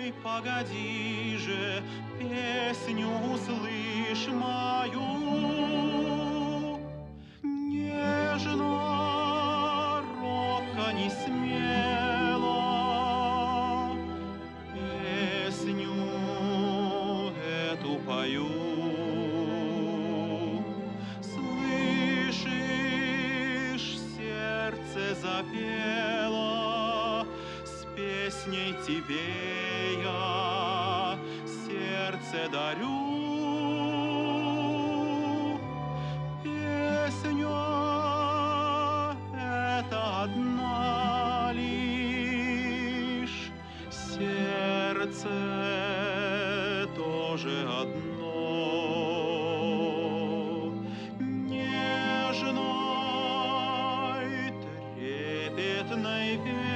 Ой, погоди же, песню услышь мою. Нежно, робко, не смело песню эту пою. Слышишь, сердце запело, с песней тебе я сердце дарю. Песня это одна лишь, сердце тоже одно. Нежной, трепетной песней